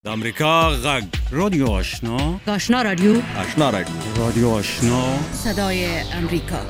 د امریکا غږ رادیو آشنا، آشنا رادیو، آشنا رادیو، رادیو آشنا، صدای امریکا.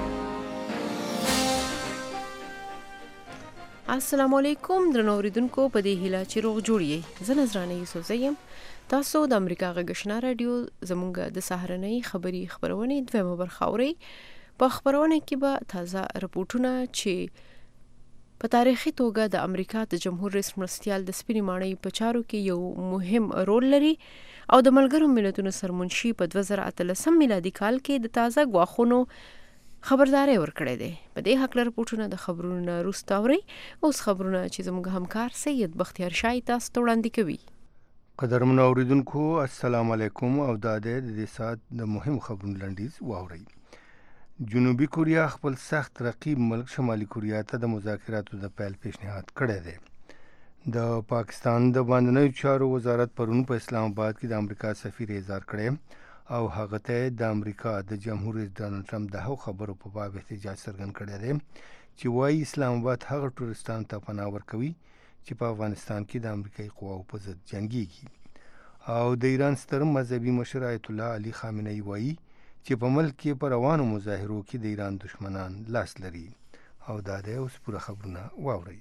السلام علیکم درنو اوریدونکو، په دې هیله چې روغ جوړ یې. زه نذرانه یوسف زیم. تاسو د امریکا غږ آشنا رادیو زمونږ د سهارنۍ خبرونې دویمه برخه اورئ. په خبرونه کې به تازه رپورټونه چې په تاریخي توګه د امریکا د جمهور رئیس مرستیال د سپینې ماڼۍ په چارو کې یو مهم رول لري او د ملګرو ملتونو سرمنشي په 2013 میلادي کال کې د تازه غواخونو خبرداري ورکړې ده. په دې حق رپورټونه د خبرونو وروسته اوري. اوس خبرونه چې زموږ همکار سید بختیار شاه تاسو ته وړاندې کوي. قدرمن اوریدونکو، السلام علیکم او د دې سات د مهم خبرونو لنډیز واورئ. جنوبي کوریا خپل سخت رقیب ملک شمالي کوریا ته د مذاکراتو د پیل پیشنهاد کړی دی. د پاکستان د باندنیو چارو وزارت پرون په اسلام آباد کې د امریکا سفیر اظهار کړی او هغه ته د امریکا د جمهور رئیس ډانلډ ټرمپ د هغو خبرو په باب احتجاج څرګند کړی دی چې وایي اسلام آباد هغه ټوریستانو ته پناه ورکوي چې په افغانستان کې د امریکایي قواو په ضد جنګیږي. او د ایران ستر مذهبي مشر آیت الله علي خامنه‌ای وایي چې په ملک کې پر روانو مظاهرو کې د ایران دشمنان لاس لري. او دا د اوس پوره خبرونه واورئ.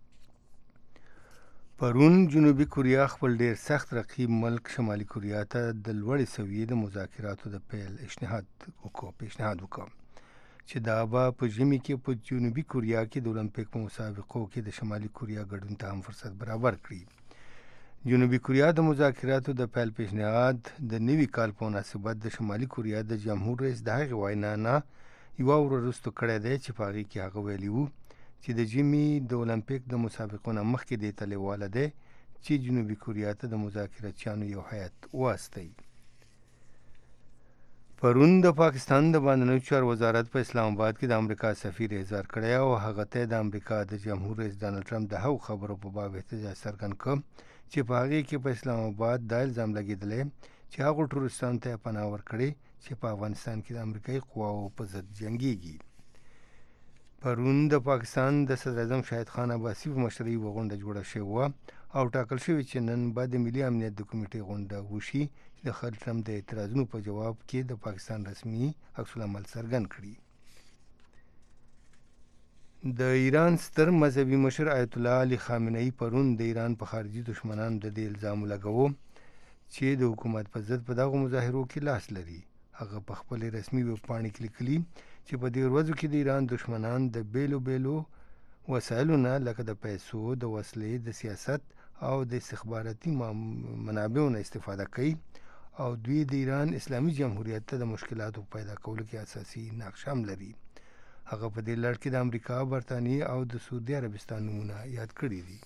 پرون جنوبي کوریا خپل ډیر سخت رقیب ملک شمالي کوریا ته د لوړې سویې د مذاکراتو د پیل پیشنهاد وکړ چې دا به په ژمي کې په جنوبي کوریا کې د اولمپیک په مسابقو کې د شمالي کوریا ګډون ته هم فرصت برابر کړي. جنوبي کوریا د مذاکراتو د پیل پیشنهاد د نوي کال په مناسبت د شمالي کوریا د جمهور رئیس د هغې وینا نه یوه ورځ وروسته کړی دی چې په هغې کې هغه ویلي وو چې د ژمي د اولمپیک د مسابقو نه مخکې دې ته لیواله دی چې جنوبي کوریا ته د مذاکراتچیانو یو هیات واستوي. پرون د پاکستان د باندنیو چارو وزارت په اسلام آباد کې د امریکا سفیر اظهار کړی او هغه ته د امریکا د جمهور رئیس ډانلډ ټرمپ د هغو خبرو په باب احتجاج څرګند کړ چې په هغې کې په اسلام آباد دا الزام لګېدلی چې هغو ټوریستانو ته یې پناه ورکړې چې په افغانستان کې د امریکایي قواو په ضد جنګیږي. پرون د پاکستان د صدر اعظم شاهد خان عباسي په مشرۍ یوه غونډه جوړه شوې وه او ټاکل شوې چې نن به د ملي امنیت د کمیټې غونډه وشي چې د خالد ټرمپ د اعتراضونو په جواب کې د پاکستان رسمي عکس العمل څرګند کړي. د ایران ستر مذهبي مشر آیت الله علي خامنه‌ای پرون د ایران په خارجي دشمنانو د دې الزام لګاوه چې د حکومت په ضد په دغو مظاهرو کې لاس لري. هغه په خپل رسمي ویب پاڼې کې لیکلي چې په دې ورځو کې د ایران دشمنان د بیلو وسایلو نه لکه د پیسو، د وسلې، د سیاست او د استخباراتي منابعو نه استفاده کوي او دوی د ایران اسلامي جمهوریت ته د مشکلاتو پیدا کولو کې اساسي نقش هم لري. هغه په دې لړ کې د امریکا، برطانیې او د سعودي عربستان نومونه یاد کړي دي.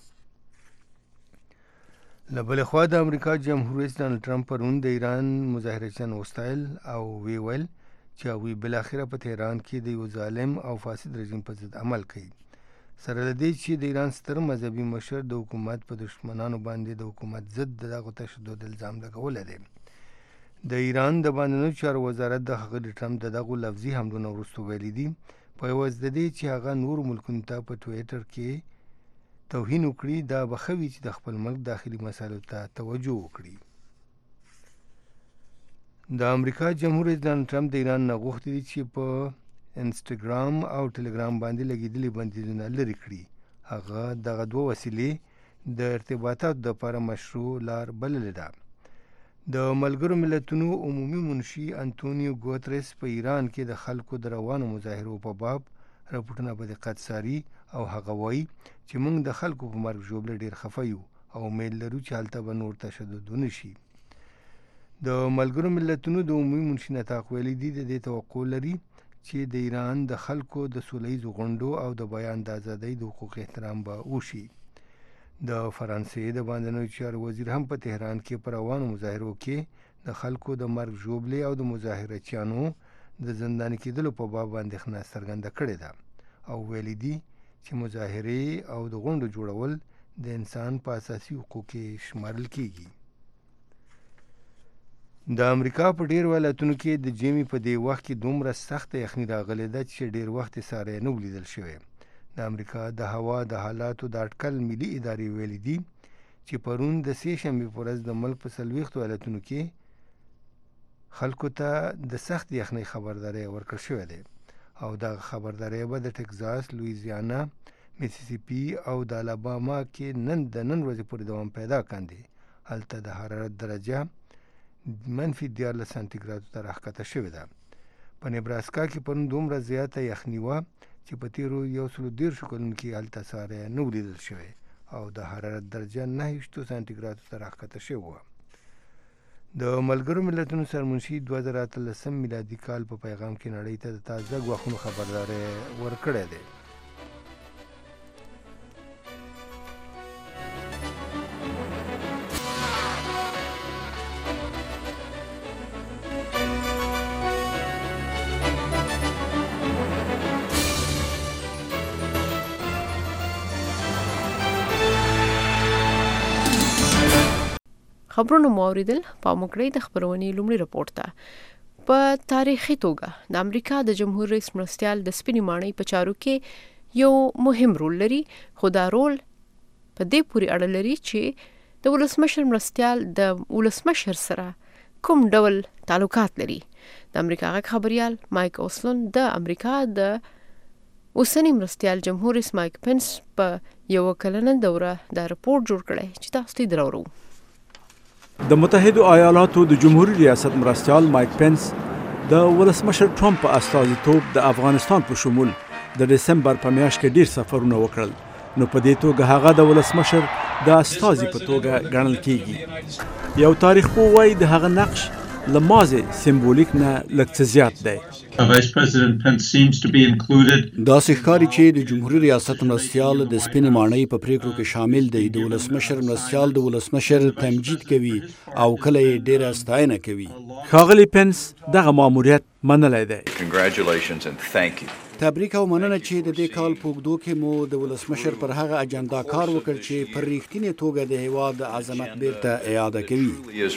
له بلې خوا د امریکا جمهور رئیس ډانلډ ټرمپ پرون د ایران مظاهرچیان وستایل او وی ویل چې هغوی بالاخره په تهران کې د یو ظالم او فاسد رژیم په ضد عمل کوي، سره له دې چې د ایران ستر مذهبي مشر د حکومت په دشمنانو باندې د حکومت ضد د دغو تشدد الزام لګولی دی. د ایران د باندنیو چارو وزارت د هغه د ټرمپ د دغو لفظي حملو نه وروسته ویلي دي په عوض د دې چې هغه نورو ملکونو ته په ټویټر کې توهین وکړي، دا به ښه وي چې د خپل ملک داخلي مسایلو ته توجه وکړي. د امریکا جمهور رئیس ډانلډ ټرمپ د ایران نه غوښتي دي چې په انسټاګرام او ټلګرام باندې لګېدلي بندیزونه لرې کړي. هغه دغه دوه وسیلې د ارتباطاتو دپاره مشروع لار بللې ده. د ملګرو ملتونو عمومي منشي انتونیو ګوتریس په ایران کې د خلکو د روانو مظاهرو په باب رپورټونه په دقت څاري او هغه وایي چې موږ د خلکو په مرګ ژوبله ډېر خفه یو او امید لرو چې هلته به نور تشدد ونه شي. د ملګرو ملتونو د عمومي منشي نطاق ویلي دي د دې توقع لري چې د ایران د خلکو د سوله ییزو غونډو او د بیان د ازادۍ د حقوق احترام به وشي. د فرانسې د باندنیو چارو وزیر هم په تهران کې په روانو مظاهرو کې د خلکو د مرګ ژوبلې او د مظاهرچیانو د زنداني کېدلو په باب اندېښنه څرګنده کړې ده او ویلي دي چې مظاهرې او د غونډو جوړول د انسان په اساسي حقوقو کې شمارل کېږي. د امریکا په ډېر ولایتونو کې د ژمي په دې وخت کې دومره سخته یخني راغلې ده چې ډېر وخت یې ساری نه ولیدل شوی. د امریکا د هوا د حالاتو د اټکل ملي ادارې ویلي دي چې پرون د سې شنبې په ورځ د ملک په 40 ولایتونو کې خلکو ته د سخت یخنۍ خبرداری ورکړل شوې ده او دا خبرداری به د ټکزاس، لویزیانا، میسیسیپي او د الاباما کې نن ورځې پورې دوام پیدا کاندي. هلته د حرارت درجه -14 سانتیګراد ته راښکته شوې ده. په نیبراسکا کې پرون دومره زیاته یخني وه چې په تیرو 113 کلونو کې هلته ساری نه ولیدل شوی او د حرارت درجه 9 سانتیګراد ته راښکته شوې وه. د ملګرو ملتونو سرمنشي 2013 میلادي کال په پیغام کې نړۍ ته د تازه ګواښونو خبرداری ورکړی دی. خبرونه مو اوریدل. پام وکړئ د خبرونې لومړی رپورټ ته. په تاریخي توګه د امریکا د جمهور رئیس مرستیال د سپینې ماڼۍ په چارو کې یو مهم رول لري، خو دا رول په دې پورې اړه لري چې د ولسمشر مرستیال د ولسمشر سره کوم ډول تعلقات لري. د امریکا غږ خبريال مایک اوسلون د امریکا د اوسنی مرستیال جمهور رئیس مایک پنس په یو کلنه دوره دا رپورټ جوړ کړی چې تاسو ته درورو. د متحده ایالاتو د جمهوریت ریاست مرستیال مایک پنس د ولسمشر ټرمپ په استازیتوب د افغانستان په شمول د دسمبر په میاشت کې ډیر سفرونه وکړل، نو په دې توګه هغه د ولسمشر د استازي په توګه ګڼل کیږي. یو تاریخ پوه وایي د هغه نقش له مازه سمبولیک نه لږ څه زیات دی. داسې ښکاري چې د جمهوریت ریاست مرستیال د سپینې ماڼۍ په پریکړو کې شامل دی. د ولسمشر مرستیال د ولسمشر تمجید کوي او کله یې ډیره ستاینه کوي. ښاغلی پنس دغه ماموریت منلی دی. تبریک او مننه چې د دې کال په اوږدو کې مو د ولسمشر پر هغه اجنډا کار وکړ چې پر رښتینې توګه د هیواد د عظمت بیرته اعاده کوي.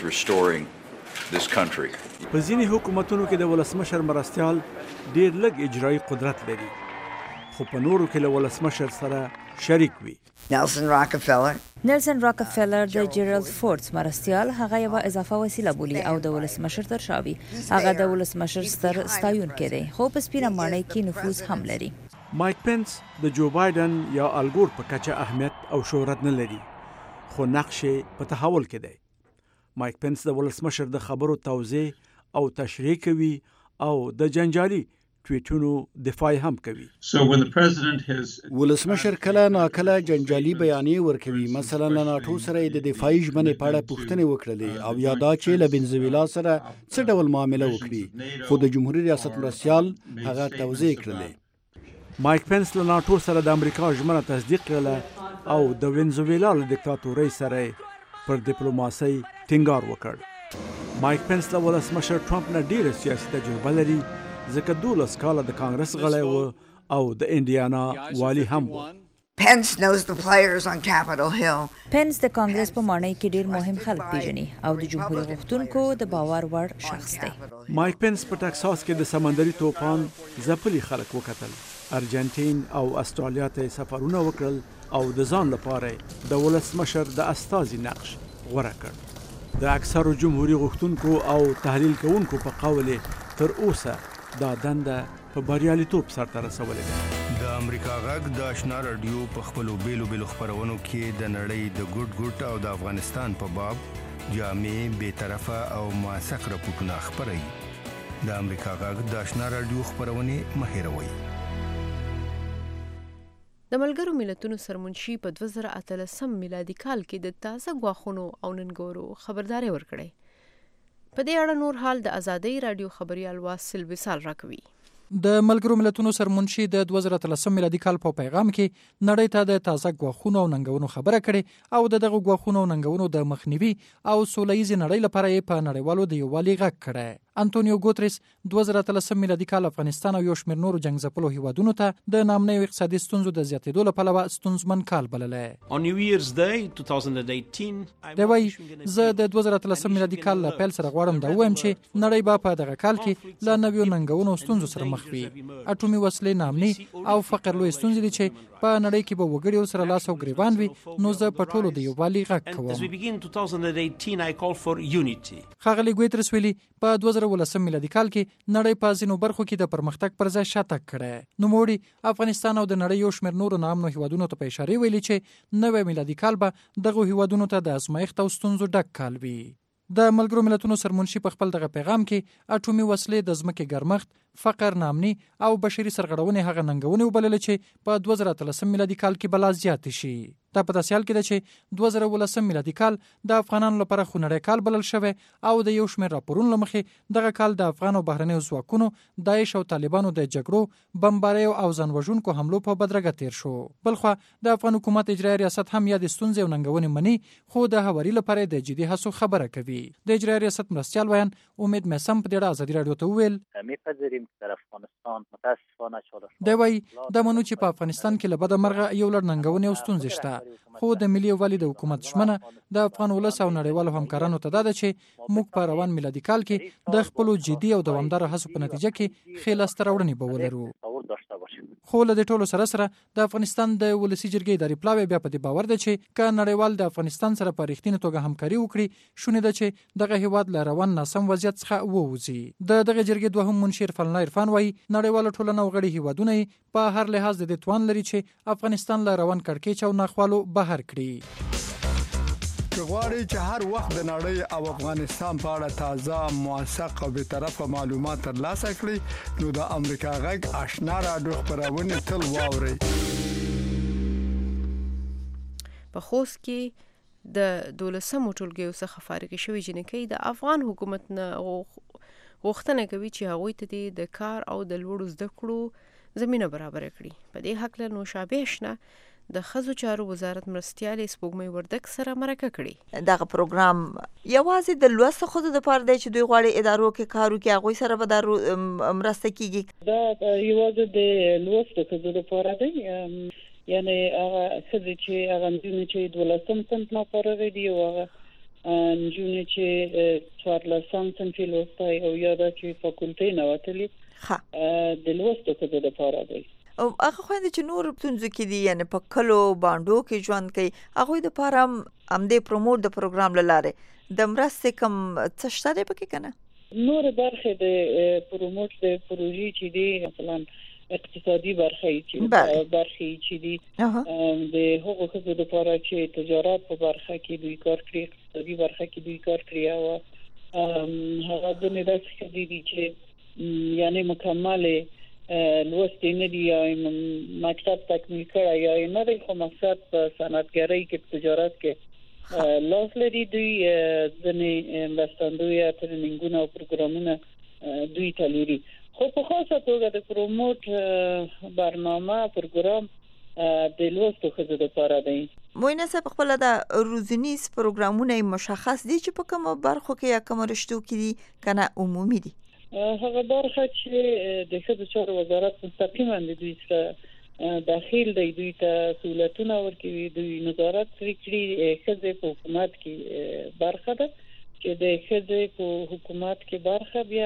په ځینې حکومتونو کې د ولسمشر مرستیال ډیر لږ اجرایي قدرت لري، خو په نورو کې له ولسمشر سره شریک وي. نیلسن راکفیلر د جیرالد فورډز مرستیال هغه یو اضافه وسیله بولي او د ولسمشر تر شا وي. هغه د ولسمشر ستر ستایونکی دی، خو په سپینه ماڼۍ کې نفوذ هم لري. مایک پنس د جو بایدن یا الګور په کچه اهمیت او شهرت نه لري، خو نقش په تحول کې دی. مایک پنس د ولسمشر د خبرو توضیح او تشریح کوي او د جنجالي ټویټونو دفاع هم کوي. ولسمشر کله ناکله جنجالي بیانیې ورکوي. مثلا له ناټو سره د دفاعي ژمنې په اړه پوښتنې وکړلې او یا دا چې له وینزویلا سره څه ډول معامله وکړي، خو د جمهوریت ریاست مرستیال هغه توضیح کړلې. مایک پنس له ناټو سره د امریکا ژمنه تصدیق کړله او د وینزویلا له دیکتاتورۍ سره پر ډیپلوماسۍ ټینګار وکړ. مایک پنس له ولسمشر ټرمپ نه ډیره سیاسي تجربه لري، ځکه 12 کاله د کانګرس غړی و او د انډیانا والی هم و. پنس د کانګرس په ماڼۍ کې ډیر مهم خلک پیژني او د جمهوریت غوښتونکو د باور وړ شخص دی. مایک پنس په ټکساس کې د سمندري طوفان ځپلي خلک وکتل. ارجنټین او استرالیا ته سفرونه وکړل او د ځان لپاره د ولسمشر د استازي نقش غوره کړ. د اکثرو جمهوریت غوښتونکو او تحلیل کوونکو په قول تر اوسه دا دنده په بریالیتوب سرته رسولې ده. د امریکا غږ د آشنا رادیو په خپلو بیلو خبرونو کې د نړۍ د ګډ او د افغانستان په باب جامع، بیطرفه او موثق راپورټونه خپروي. د امریکا غږ د آشنا رادیو خبرونه مه هېروئ. د ملګرو ملتونو سرمنشي په 2013 میلادي کال کې د تازه ګواښونو او ننګورو خبرداري ورکړې. په دې اړه نور حال د ازادۍ رادیو خبريال واصل وصال راکوي. د ملګرو ملتونو سرمنشي د 2013 میلادي کال په پیغام کې نړۍ ته د تازه ګواښونو او ننګونو خبره کړې او دغه ګواښونو او ننګونو د مخنیوي او سولهییز نړۍ لپاره یې په نړیوالو د یووالي غږ کړی. انټونیو ګوتریس 2013 میلادي کال افغانستان او یو شمېر نورو جنګ ځپلو هیوادونو ته د نامنیو اقتصادي ستونزو د زیاتېدو له پلوه ستونزمن کال بللی. دی وایي زه د 2013 میلادي کال له پیل سره غواړم دا ووایم چې نړۍ به په دغه کال کې له نویو ننګونو ستونزو سره مخ وي. اټومي وسلې، نامني او فقر لوی ستونزې دي چې په نړۍ کې به وګړي سره لاس او ګریوان وي، نو زه په ټولو د یووالي غږ کوم. ښاغلي ګوتریس ویلي په 2018 میلادي کال کې نړۍ په ځینو برخو کې د پرمختګ پر ځای شاتګ کړی. نوموړي افغانستان او د نړۍ یو شمېر نورو نامنو هیوادونو ته په اشاره ویلي چې نوی میلادي کال به دغه هیوادونو ته د ازمایښت او ستونزو ډک کال وي. د ملګرو ملتونو سرمنشي په خپل دغه پیغام کې اټومي وسلې د ځمکې ګرمښت، فقر، نامني او بشري سرغړونې هغه ننګونې وبللې چې په 2013 میلادي کال کې بلا زیات شي. دا په داسې حال کې ده چې 2018 میلادي کال د افغانانو لپاره خونړی کال بلل شوی او د یو شمېر راپورونو له مخې دغه کال د افغان او بهرنیو ځواکونو، داعش او طالبانو د جګړو، بمباریو او ځانوژونکو حملو په بدرګه تیر شو. بلخوا د افغان حکومت اجرایي ریاست هم یاد ستونزې او ننګونې مني، خو د هواري لپاره د جدي هڅو خبره کوي. د اجرایي ریاست مرستیال ویان امید میسم په دې اړه ازادي رادیو ته وویل دی وایي دا منو چې په افغانستان کې له بده مرغه یو لړ ننګونې او ستونزې شته، خو د ملي یووالي د حکومت ژمنه د افغان ولس او نړیوالو همکارانو ته دا ده چې موږ په روان میلادي کال کې د خپلو جدي او دوامداره هڅو په نتیجه کې ښې لاسته راوړنې به ولرو. خو له دې ټولو سره سره د افغانستان د ولسي جرګې اداري پلاوی بیا په دې باور ده چې که نړیوال د افغانستان سره په رښتینې توګه همکاري وکړي، شونې ده چې دغه هیواد له روان ناسم وضعیت څخه ووځي. د دغه جرګې دوهم منشي عرفان الله عرفان وایي نړیواله ټولنه او غړي هیوادونه په هر لحاظ د دې توان لري چې افغانستان له روان کړکېچ او ناخوالو بهر کړي. که غواړئ چې هر وخت د نړۍ او افغانستان په اړه تازه، موثق او بېطرفه معلومات ترلاسه کړئ، نو د امریکا غږ آشنا راډیو خپرونې تل واورئ. په خوست کې د 12مو ټولګیو څخه فارغې شوې جینکۍ د افغان حکومت نه غوښتنه کوي چې هغوی ته د کار او د لوړو زده کړو زمینه برابره کړي. په دې هکله نوشابه شنه د ښځو چارو وزارت مرستیالې سپوږمۍ وردګ سره مرکه کړې. دغه پروګرام یوازې د لوستو ښځو دپاره دی چې دوی غواړي ادارو کې کار وکړي، هغوی سره به دا مرسته کیږي؟ دا یوازې د لوستو ښځو دپاره دی، یعنې هغه ښځې چې هغه نجونې چې 12م صنف نه فارغې دي او هغه نجونې چې 14م صنف یې لوستی او یا دا چې فاکولټۍ نه وتلي د لوستو ښځو دپاره دی. او هغه خويندې چې نور ستونزو کې دي، یعنې په کلو بانډو کې ژوند کوي، هغوی دپاره همدې پروموټ د پروګرام له لارې د مرستې کوم څه شته دی پکې که نه؟ نورې برخې د پروموټ د پروژې چې دي، مثلا اقتصادي برخې چې دي د هغو ښځو دپاره چې تجارت په برخه کې دوی کار کړي، اقتصادي برخه کې دوی کار کړي، او هغه ځینې داسې ښځې دي چې یعنې مکملې لوستې نه دي یا مکتب تکمیل کړی یا نه دی، خو مقصد په صنعتګرۍ کې په تجارت کې لاس لري، دوی ځینې مرستندوی یا ټریننګونه او پروګرامونه دوی ته لري. خو په خاصه توګه د پروموټ برنامه پروګرام د لوستو ښځو دپاره دی. موینه صاحب خپله د روزنیز پروګرامونه مشخص دي چې په کومو برخو کې یا کومو رشتو کې دي که نه عمومي دي؟ هغه برخه چې د ښځو چارو وزارت مستقیما د دوی سره داخل دی، دوی ته سہولتونه ورکوي، دوی نظارت کړي. ښځې په حکومت کې برخه ده چې د ښځې په حکومت کې برخه بیا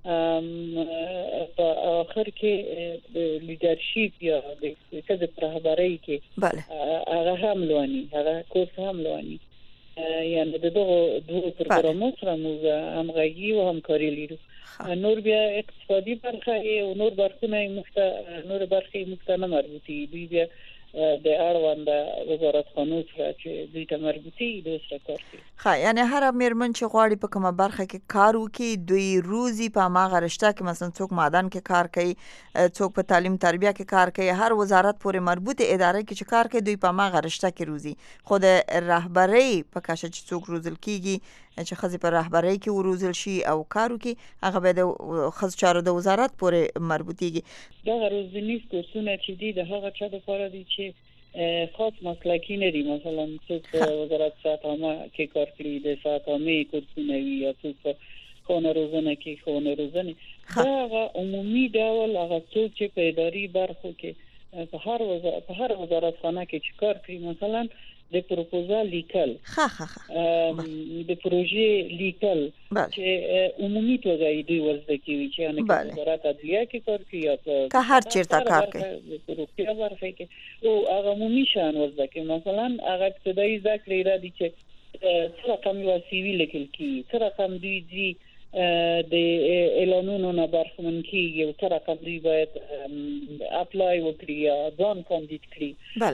په آخر کې لیدرشپ یا د ښځې په رهبرۍ کې هغه هم لواني، هغه کورس هم لواني. یعنې د دغو دوه پروګرامونو سره موږ همغږي او همکاري لرو. نور بیا اقتصادي برخه او نور برخونه نور برخې موږ ته نه مربوطي، دوی بیا د اړوند وزارتخانو سره چې دوی ته مربوطي دوی سره کار کوي. یعنې هر میرمن چې غواړي په کومه برخه کې کار وکړي، دوی روزي په هماغه رشته کې، مثلا څوک معدن کې کار کوي، څوک په تعلیم تربیه کې کار کوي، هر وزارت پورې مربوطه اداره کې چې کار کوي دوی په هماغه رشته کې روزي. خو د رهبرۍ په کچه چې څوک روزل کیږي چې ښځې په رهبرۍ کې وروزل شي او کار وکړي، هغه به د ښځو چارو د وزارت پورې مربوطیږي. دغه روزنیز کورسونه چې دي د هغه چا دپاره دي چې خاص مسلکی نه دي، مثلا څوک وزارت ساعت عامه کې کار کوي د ساعت عامه کورسونه وي، یا څوک خانه روزنه کې خانه روزنه. هغه عمومي ډول هغه څوک چې په اداري برخو کې په هر وزارتخانه کې چې کار کوي، مثلا د پروپوزال لیکل د پروژې لیکل چې عمومي توګه دوی ورزده کوي چې ان وزارت عدلیه کې کار کوي یا که هر چیرته کار کوي روغتیا برخه کې او هغه عمومي شان ورزده کوي. مثلا هغه ابتدایي ذکر را دي چې څه رقم یو سیوی لیکل کی څه رقم دوی د اعلانونو نه برخمن کیږي او څه رقم دوی باید اپلای وکړي یا ځان کاندید کړي.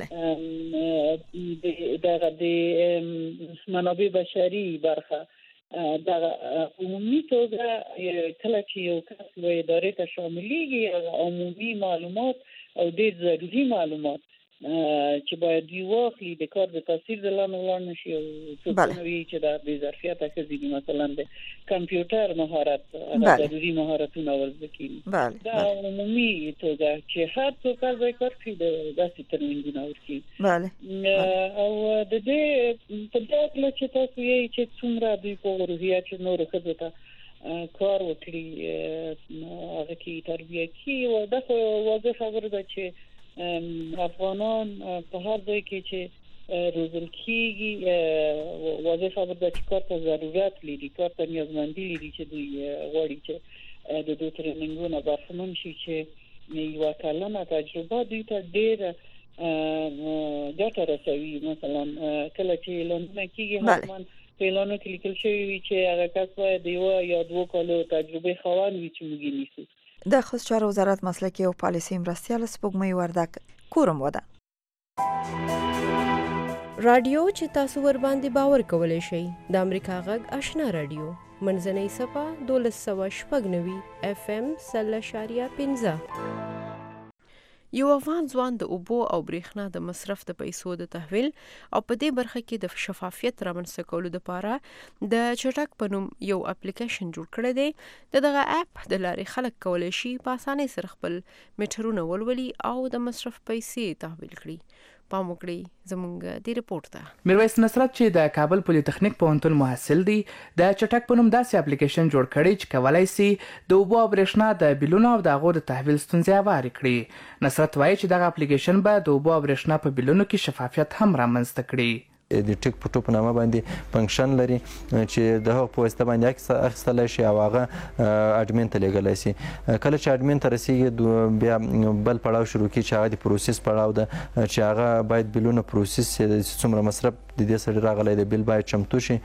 د منابع بشري برخه دا عمومي توګه کله چې یو کس له ادارې ته شاملېږي عمومي معلومات او ډېر ضروري معلومات چې باید دی واخلي د کار د تاثیر د لامل نشي او څنګه چې د ظرفیت اخیستنې مثلا د کمپیوټر مهارت ضروري مهارتونه ورزده کیږي. دا عمومي توګه چې هر څوک کار کوي د داسې ترمنځونه ورکي. او د دې په دغه چې تاسو یې چې څومره دوی په روحیه چې نور خدای ته کار وکړي هغه کې تربیه کی او دا واضح خبره ده چې افغانان په هر ځای کې چې روزل کیږي واضح خبره ده چې کار ته ضرورت لري کار ته نیازمندي لري چې دوی غواړي چې د دوی ترننګونه برخمن شي چې یو کلمه تجربه دوی ته ډېر ګټه رسوي. مثلا کله چې اعلانونه کیږي حتما په اعلانو کې لیکل شوی وي چې هغه کس باید یو یا دوه کالو تجربه خوان وي چې موږ نیسو. د خصوصي چارو وزارت مسلکي او پالیسي مرستیال سپوږمۍ وردک کورم وده. رادیو چې تاسو ور باندې باور کولای شئ د امریکا غږ آشنا رادیو منځنۍ صفه 1290 FM 0.15. یو افغان ځوان د اوبو او برېښنا د مصرف د پیسو د تحویل او په دې برخه کې د شفافیت رامنځته کولو لپاره د چټک په نوم یو اپلیکیشن جوړ کړی دی. دغه اپ د لارې خلک کولی شي په اسانۍ سره خپل میټرونه ولولي او د مصرف پیسې تحویل کړي. پام وکړئ زموږ د ریپورت ته. میرویس نصرت چې د کابل پولی تخنیک پوهنتون محصل دی د چټک په نوم داسې اپلیکیشن جوړ کړی چې کولای شي د اوبو او برېښنا د بیلونو او د هغو د تحویل ستونزې هوارې کړي. نصرت وایي چې دغه اپلیکیشن به د اوبو او برېښنا په بیلونو کې شفافیت هم رامنځته کړي. د ټیک پټو په نامه باندې فنکشن لري چې د هغه په واسطه باندې عکس اخیستلی شي او هغه اډمین ته لیږلی شي. کله چې اډمین ته رسیږي بیا بل پړاو شروع کړي چې هغه د پروسس پړاو ده چې هغه باید بیلونه پروسس شي څومره مصرف د دې سړي راغلی د بیل باید چمتو شي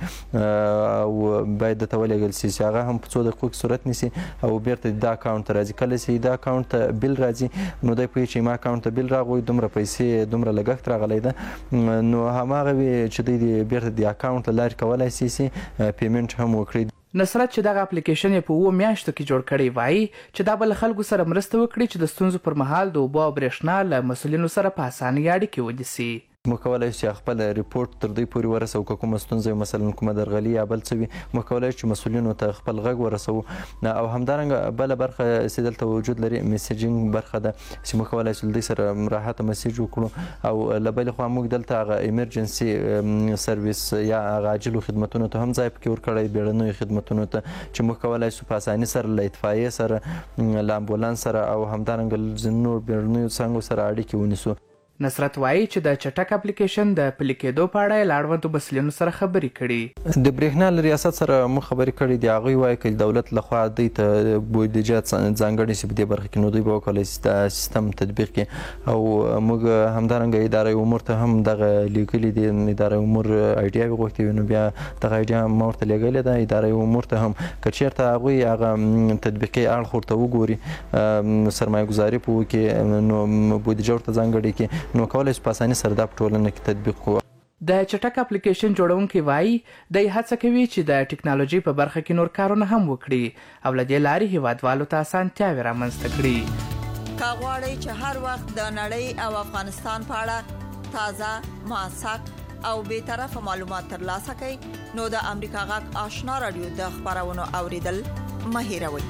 او باید درته ولېږل شي چې هغه هم په څو دقیقو کې صورت نیسي او بیرته د اکاونټ ته راځي. کله چې د اکاونټ ته بیل راځي نو دی پوهېږي چې ما اکاونټ ته بیل راغی دومره پیسې دومره لګښت راغلی ده نو هماغه چې دوی بیرته د اکاونټ له لارې کولی شي پیمنټ هم وکړي. نصرت چې دغه اپلیکیشن یې په 7 میاشتو کې جوړ کړی وایي چې دا به له خلکو سره مرسته وکړي چې د ستونزو پر مهال د اوبو او برېښنا له مسؤلینو سره په اسانۍ اړیکې ونیسي. موږ کولی شو چې خپل ریپورټ تر دوی پورې ورسوو که کومه ستونزه مثلا کومه درغلي یا بل څه وي موږ کولی شو چې مسؤلینو ته خپل غږ ورسوو او همدارنګه بله برخه چې دلته وجود لري میسیجینګ برخه ده چې موږ کولی شو دوی سره راحته میسیج وکړو او له بلې خوا موږ دلته هغه ایمرجنسي سرویس یا هغه عاجلو خدمتونو ته هم ځای پکې ورکړی بیړنیو خدمتونو ته چې موږ کولی شو په اساني سره له اطفایې سره له امبولانس سره او همدارنګه نور بیړنیو څانګو سره اړیکې ونیسو. نصرت وایي چې د چټک اپلیکیشن د پلي کېدو په اړه یې له اړوندو مسؤلینو سره خبرې کړي. د برېښنا له ریاست سره موږ خبرې کړي دي هغوی وایي که دولت لخوا دوی ته بودیجه ځانګړې شي په دې برخه کې نو دوی به وکولی شي دا سیستم تطبیق کړي او موږ همدارنګه اداره امور ته هم دغه لیږلي دي. اداره امور ایډیاوې غوښتې وي نو بیا دغه ایډیا ما ورته لیږلې ده. اداره امور ته هم که چېرته هغوی هغه تطبیقي اړخ ورته وګوري سرمایه ګزاري په وکړي نو بودیجه ورته ځانګړې کړي نو کولای شي په اسانۍ سره دا په ټولنه کې تطبیق کړو. د چټک اپلیکیشن جوړونکي وایي دی هڅه کوي چې د ټکنالوژي په برخه کې نور کارونه هم وکړي او له دې لارې هیوادوالو ته اسانتیاوې رامنځته کړي. که غواړئ چې هر وخت د نړۍ او افغانستان په اړه تازه موثق او بیطرفه معلومات ترلاسه کړئ نو د امریکا غږ آشنا رادیو د خبرونو اوریدل مه هیروئ.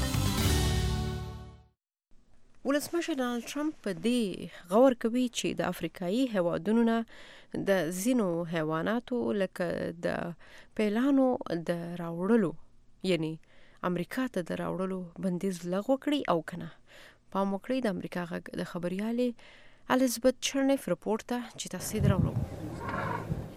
ولسمشر ډانلډ ټرمپ په دې غور کوي چې د افریقایي هیوادونو نه د ځینو حیواناتو لکه د پیلانو د راوړلو یعنی امریکا ته د راوړلو بندیز لغوه کړي او کنه. پام وکړئ د امریکا غږ د خبريالې الیزابت چرنف رپورټ ته چې تاسو یې راوړو.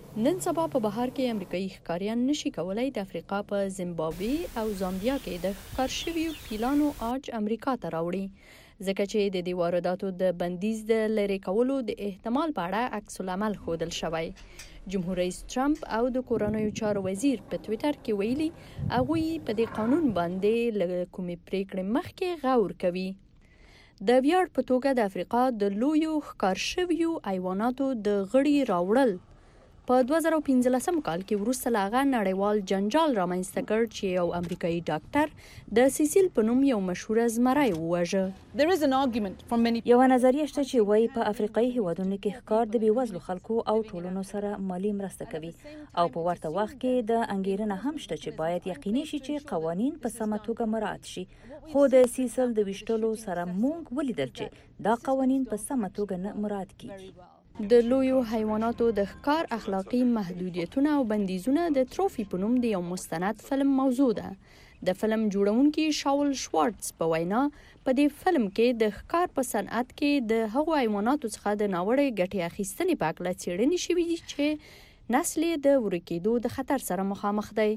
نن سبا په بهر کې امریکایي ښکاریان نشي کولای د افریقا په زیمبابوې او زامبیا کې د ښکار شویو پیلانو آج امریکا ته راوړي ځکه چې د دې وارداتو د بندیز د لرې کولو د احتمال په اړه عکس العمل ښودل شوی. جمهور رئیس ټرمپ او د کورنیو چارو وزیر په ټویټر کې ویلي هغوی په دې قانون باندې له کومې پریکړې مخکې غور کوي. د ویاړ په توګه د افریقا د لویو ښکار شویو حیواناتو د غړي راوړل په 2015 کال کې وروسته له هغه نړیوال جنجال رامنځته کړ چې یو امریکایي ډاکټر د سیسیل په نوم یو مشهوره زمری وواژه. یوه نظریه شته چې وایي په افریقایي هیوادونو کې ښکار د بېوزلو خلکو او ټولنو سره مالي مرسته کوي او په ورته وخت کې د انګېرنه هم شته چې باید یقیني شي چې قوانین په سمه توګه مراعات شي. خو د سیسل د ویشتلو سره موږ ولیدل چې دا قوانین په سمه توګه نه مراعات کیږي. د لویو حیواناتو د ښکار اخلاقی محدودیتونه او بندیزونه د تروفی په نوم د یو مستند فلم موضوع ده. د فلم جوړونکي شاول شوارتز په وینا په دې فلم کې د ښکار په صنعت کې د هغو حیواناتو څخه د ناوړه ګټې اخیستنې په اړه څېړنې شوې دي چې نسل یې د ورکېدو د خطر سره مخامخ دی.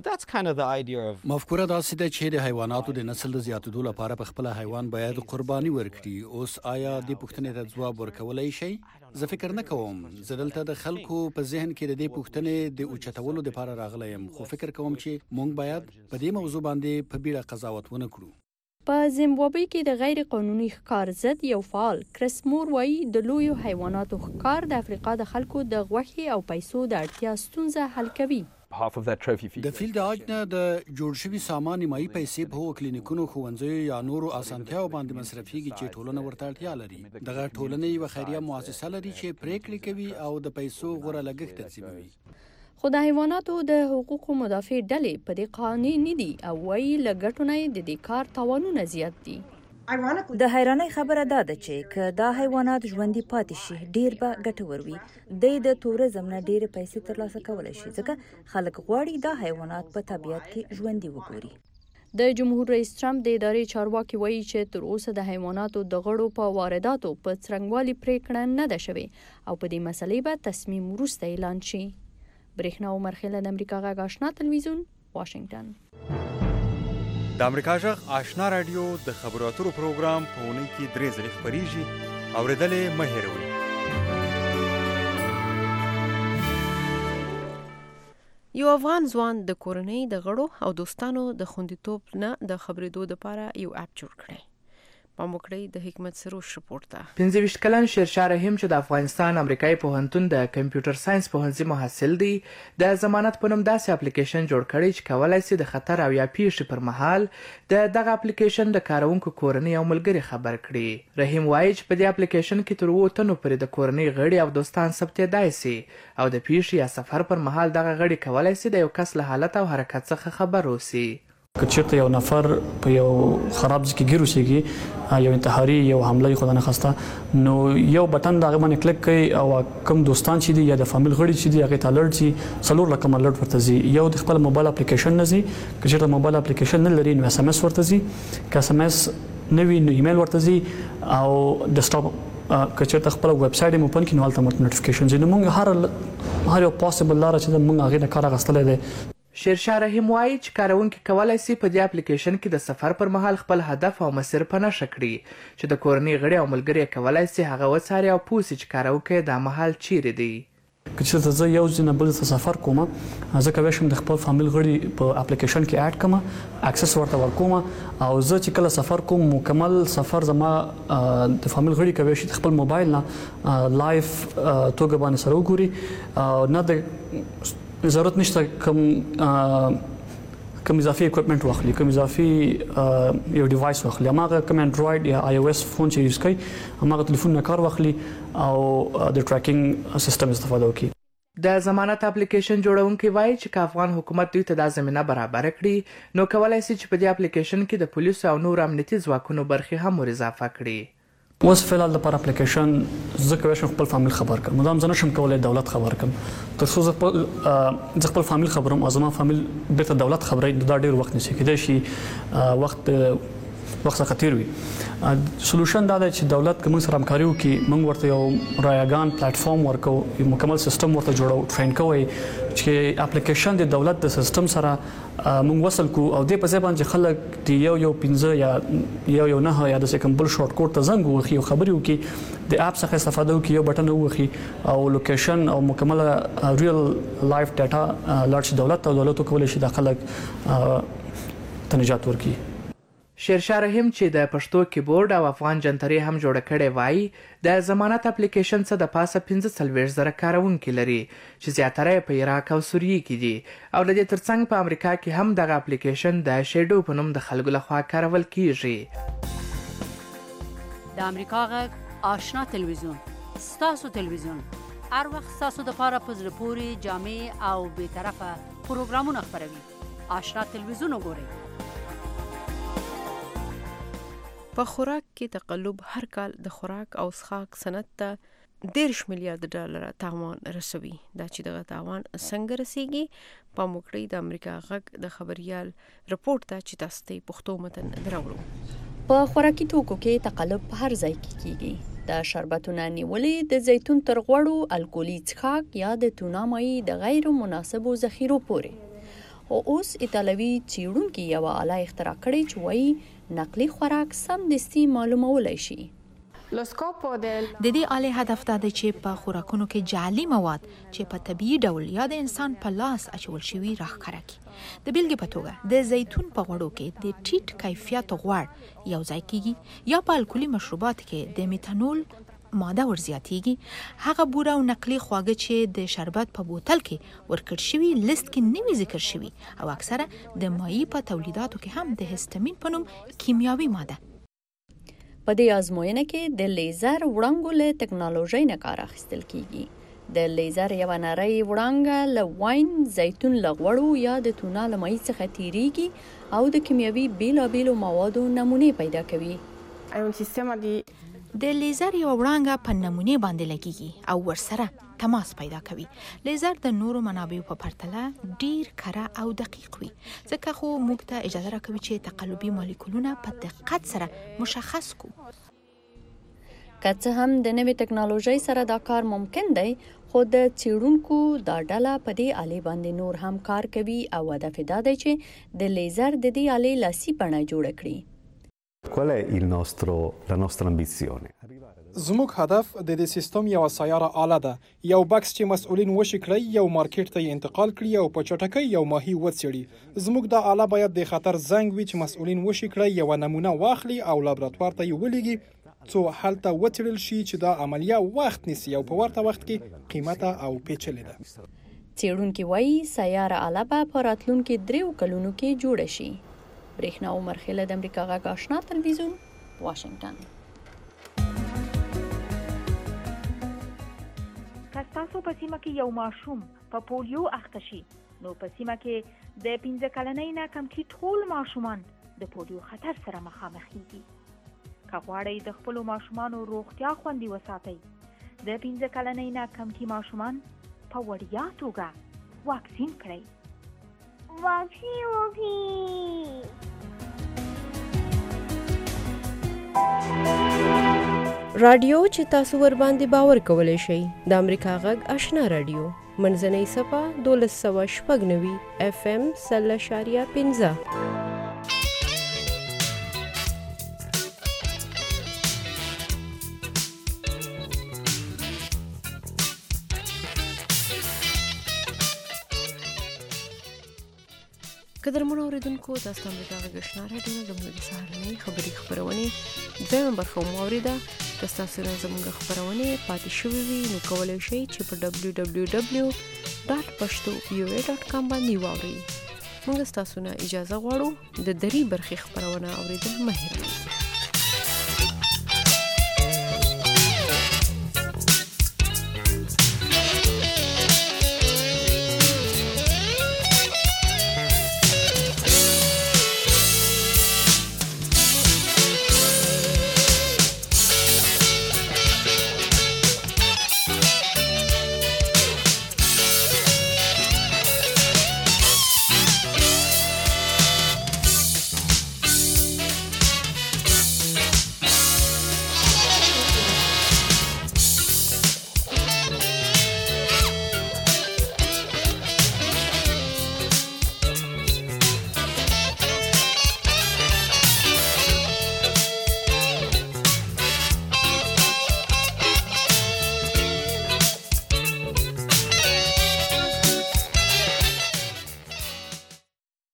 مفکوره داسې ده چې د حیواناتو د نسل د زیاتېدو لپاره په خپل حیوان باید قرباني ورکړي. اوس آیا د پوښتنې ته ځواب ورکولای شئ؟ زه فکر نه کوم. زه دلته د خلکو په ذهن کې د دې پوښتنې د اوچتولو لپاره راغلی یم، خو فکر کوم چې موږ باید په دې موضوع باندې په بیړه قضاوت ونه کړو. په زیمبابوې کې د غیر قانوني ښکار ضد یو فعال کریس مور وایي د لویو حیواناتو ښکار د افریقا د خلکو د غوښې او پیسو د اړتیا ستونزه حل کوي. د فیل د عاج نه د جوړ شوي سامان نیمایي پیسې په هغو کلینیکونو، ښوونځیو یا نورو اسانتیاو باندې مصرفیږي چې ټولنه ورته اړتیا لري. دغه ټولنه یوه خیریه مؤسسه لري چې پریکړې کوي او د پیسو غوره لګښت تنظیموي. خو د حیواناتو د حقوقو مدافع ډلې په دې قانع نه دي او وایي له ګټو نه د دې کار تاوانونه زیات دي. د حیرانۍ خبره دا ده چې که دا حیوانات ژوندي پاتې شي ډیر به ګټور وي. د توریزم نه ډیرې پیسې ترلاسه کولی شي ځکه خلک غواړي دا حیوانات په طبیعت کې ژوندي وګوري. د جمهور رئیس ټرمپ د ادارې چارواکي وایي چې تر اوسه د حیواناتو د غړو په وارداتو په څرنګوالي پریکړه نه ده شوې او په دې مسلې به تصمیم وروسته اعلان شي. برېښنا عمرخیله د امریکا غږ آشنا تلویزیون واشنگټن. د امریکا غږ آشنا رادیو د خبرو اترو پروګرام په اونۍ کې 3 ځلې خپریږي. اورېدلې مه هېروئ. یو افغان ځوان د کورنۍ د غړو او دوستانو د خوندیتوب نه د خبرېدو لپاره یو اپ جوړ کړی. پام وکړئ د حکمت سروش رپورټ ته. 25 کلن شیرشاه رحیم چې د افغانستان امریکایي پوهنتون د کمپیوټر ساينس پوهنځي محصل دی، د ضمانت په نوم داسې اپلیکیشن جوړ کړی چې کولای شي د خطر او یا پیښې پر مهال د دغه اپلیکیشن د کارونکو کورنۍ او ملګري خبر کړي. رحیم وایي چې په دې اپلیکیشن کې تر 2 تنو پورې د کورنۍ غړي او دوستان ثبتېدای شي او د پیښې یا سفر پر مهال دغه غړي کولای شي د یو کس له حالت او حرکت څخه خبر اوسي. که چېرته یو نفر په یو خراب ځای کې ګیر اوسېږي، یو انتحاري یو حمله یې خدا نخواسته، نو یو بټن د هغې باندې کلک کوي او کوم دوستان چې دي یا د فامیل غړي چې دي هغې ته الرټ شي. 4 رقم الرټ ورته ځي. یو د خپل موبایل اپلیکیشن نه ځي. که چېرته موبایل اپلیکیشن نه لري نو SMS ورته ځي. که SMS نه وي نو ایمیل ورته ځي او ډیسکټاپ که چېرته خپل ویب سایټ یې اوپن کړي نو هلته ورته نوټیفیکیشن ځي. نو موږ هر یو پاسبل لاره چې موږ هغې نه کار اخیستلی دی. شیرشاه رحیم وایي چې کاروونکي کولای شي په دې اپلیکیشن کې د سفر پر مهال خپل هدف او مسیر په نښه کړي چې د کورنۍ غړي او ملګري کولای شي هغه وڅاري او پوه شي چې کاروونکی دا مهال چیرې دی. که چېرته زه یو ځای نه بل ته سفر کوم، زه کولی شم د خپل فامیل غړي په اپلیکیشن کې اډ کړم، اکسس ورته ورکوم او زه چې کله سفر کوم مکمل سفر زما د فامیل غړي کولی شي د خپل موبایل نه لایف توګه باندې سره وګوري او نه د ضرورت نشته کوم اضافي اکوپمنټ واخلي، کوم اضافي یو ډیوایس واخلي. هماغه کوم انډراید یا آی او اس فون چې یوز کوي هماغه تلیفون نه کار واخلي او د ټریکینګ سیستم استفاده وکړي. د ضمانت اپلیکیشن جوړونکي وایي چې که افغان حکومت دوی ته دا زمینه برابر کړي نو کولای شي چې په دې اپلیکیشن کې د پولیسو او نور امنیتي ځواکونو برخې هم ور اضافه کړي. اوس فعلا لپاره اپلیکیشن زه کولی شم خپل فامیل خبر کړم، مدام زه نشم کولی دولت خبر کړم. تر څو زه خپل فامیل خبرم او زما فامیل بیرته دولت خبروي دا ډېر وخت نیسي. کېدای شي وخت وخت څخه تیر وي. سولوشن دا دی چې دولت کوم سره همکاري وکړي، موږ ورته یو رایګان پلیټ فارم ورکو، یو مکمل سیستم ورته جوړو، ټرین کوي چې اپلیکیشن د دولت د سیستم سره موږ وصل کو او د په ځای باندې خلک دی یو 15 یا یو 9 یا د سیکمبل شارټ کوټ ته زنګ وخی او خبري وکي د اپ څخه استفاده وکي، یو بټن وخی او لوکیشن او مکمل ریل لایف ډاټا لارج دولت او دولت کولای شي د خلک تنجات ورکي. شیرشاه رحیم چې د پښتو کیبورډ او افغان جنتري هم جوړ کړي وای، د ضمانت اپلیکیشن څخه د پاسه 15,000 کارونکي لري چې زیاتره په عراق او سوریه کې دي او د دې ترڅنګ په امریکا کې هم دغه اپلیکیشن د شیډو په نوم د خلکو لخوا کارول کیږي. د امریکا غږ آشنا تلویزیون، ستاسو تلویزیون، هر وخت ستاسو د پاره په زړه پورې جامع او بی‌طرفه پروګرامونه خپروي. آشنا تلویزیون وګورئ. په خوراک کې تقلب هر کال د خوراک او څښاک صنعت ته 10 میلیارډ ډالر تاوان رسوي. دا چې دغه تاوان څنګه رسیږي په موکړی د امریکا غږ د خبريال رپورت ته چې تاسو ته پښتو متن دراوړو. په خوراکي توکو کې تقلب په هر ځای کې کیږي. د شربتونو نیولې د زیتون تر غوړو، الکولي څښاک یا د تونه مای د غیر مناسبو ذخیرو پورې. او اوس ایتالوي څېړونکي یو آله اختراع کړې چې وایي نقلي خوراک سمدستي معلومولای شي. د دې آلې هدف دا دی چې په خوراکونو کې جعلي مواد چې په طبيعي ډول یا د انسان په لاس اچول شوي راښکاره کړي. د بیلګې په توګه د زیتون په غوړو کې د ټیټ کیفیت غوړ یو ځای کیږي یا په الکولي مشروبات کې د میتانول ماده ورزیاتیږي. هغه بوره او نقلي خواږه چې د شربت په بوتل کې ورکړ شوي لیست کې نوي ذکر شوي او اکثره د مایع په تولیداتو کې هم د هستامین په نوم کیمیاوي ماده. په دې آزموینه کې د لیزر وړانګو له ټکنالوژۍ نه کار اخیستل کیږي. د لیزر یو نری وړانګه له واین، زیتون له غوړو یا د تونه له مایع څخه تیریږي او د کیمیاوي بیلابیلو موادو نمونې پیدا کوي. د لیزر یو وړانګه په نمونې باندې لګیږي او ورسره تماس پیدا کوي. لیزر د نورو منابعو په پرتله ډیر کره او دقیق وي، ځکه خو موږ ته اجازه راکوي چې تقلبي مالیکولونه په دقت سره مشخص کو. که څه هم د نوې ټکنالوژۍ سره دا کار ممکن دی، خو د څېړونکو دا ډله په دې آلې باندې نور هم کار کوي او هدف دا دی چې د لیزر د دې آلې لاسي بڼه جوړه کړي. ¿Cuál es la nostra ambizione? زموږ هدف د دې سیستم یو سیاره آله ده، یو بکس چې مسؤلین وشي کړی یو مارکیټ ته انتقال کړي او په چټکۍ یو ماهی وڅېړي. زموږ دا آله باید د خطر زنګ وي چې مسؤلین وشي کړی یو نمونه واخلي او لابراتوار ته یې ولېږي څو هلته وڅېړل شي چې دا عملیه وخت نیسي او په ورته وخت کې قیمته او پیچلې ده. څېړونکي وایي سیاره آله به په راتلونکي 3 کلونو کې جوړه شي. برېښنا عمر خیله د امریکا غږ آشنا تلویزیون، واشنگټن. که ستاسو په سیمه کې یو ماشوم په پولیو اخته شي، نو په سیمه کې د 15 کلنۍ نه کمکي ټول ماشومان د پولیو خطر سره مخامخ کیږي. که غواړئ د خپلو ماشومانو روغتیا خوندي وساتئ، د 15 کلنۍ نه کمکي ماشومان په وړیا توګه واکسین کړئ. واکسین وکړئ. رادیو چې تاسو ور باندې باور کولای شئ د امریکا غږ آشنا رادیو منځنۍ صفه 1296 FM 0.15. قدرمنو اوریدونکو، تاسو د امریکا غږ آشنا رادیو د سهارنۍ خبري خبرونه دویم برخه مو اوریده. که تاسو زموږ خبرونه پاتې شوې وي نو کولای شئ چې په www.pashto.ua.com باندې واورئ. موږ تاسو نه اجازه غواړو د دری برخې خبرونه اوریدل مه هېروئ.